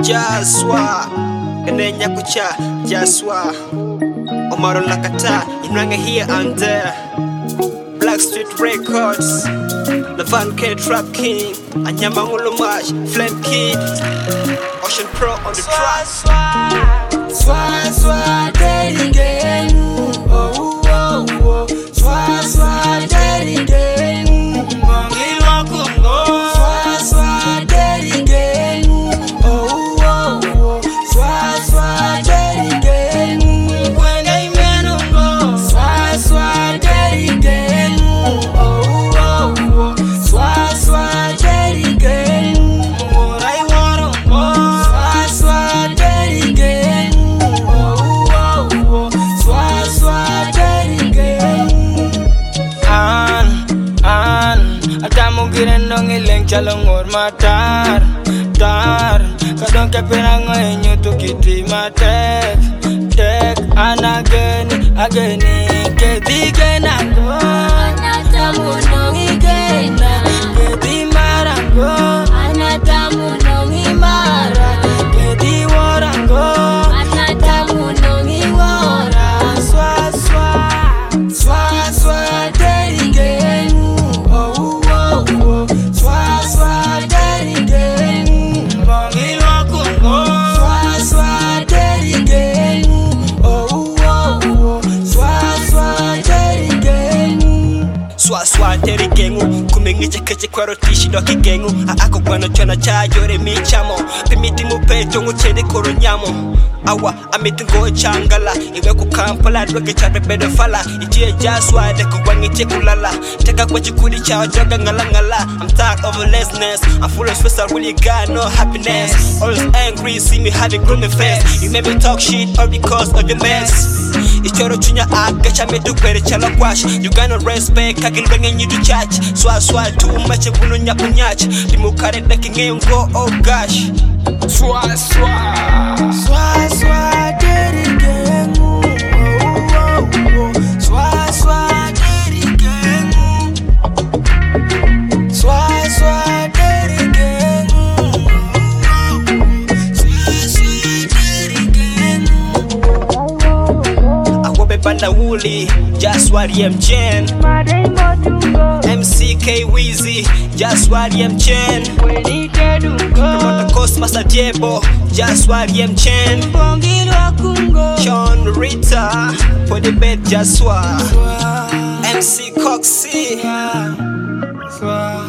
Jaswa Kanenya kucha Jaswa Omaro Lakata Inrange here and there Black Street Records The Van K Trap King Anyama Ngulumash Flame Kid Ocean Pro on the track Swa daddy gang. Oh oh oh. Swa daddy gang. Mangilwa Congo. Swa daddy gang. Oh oh oh. Swa daddy gang. Kwenda imenongo. Swa daddy gang. Oh oh oh. Swa daddy gang. Morai warongo. Swa daddy gang. Girendong ileng chalongor matar kadong keperango enyo to kiti matek ageni kedige nako anatamunongi gena kedi marango anatamunongi mara kedi warango anatamunongi wara swa daddy gang. Swa daddy gang. Mangilwa Congo. Swa daddy gang. Oh oh oh. Swa daddy gang. Swa daddy gang. Kumengeje keche kwaro tishi doki gang. Ako kwano chona chajore michamo. Pimiti mupeto nguchede koro nyamo. Awa amiti ngo changala iwe ku Kampala dwege chade bedo fala itie Jaswa de kuwangi kulala teka kwa chikudi cha joga ngala I'm tired of lessness I'm full of stress I really got no happiness always angry see me having gloomy face you made me talk shit all because of your mess ichoro chunya agacha medu kwere chala kwash you got no respect kagilwenge nyidu church swa too much bunu nyakunyach dimukare deki ngengo oh gosh Swa daddy gang. Oh oh oh. Swa daddy gang. Swa daddy gang. Swa daddy gang. Awobe banda wuli Jaswa Chen MCK Weezy Jaswa Chen Promoter Cosmas Adiebo Jaswa Chen Mangilwa Congo. Sean Rita for the bed Jaswa MC Coxie Swa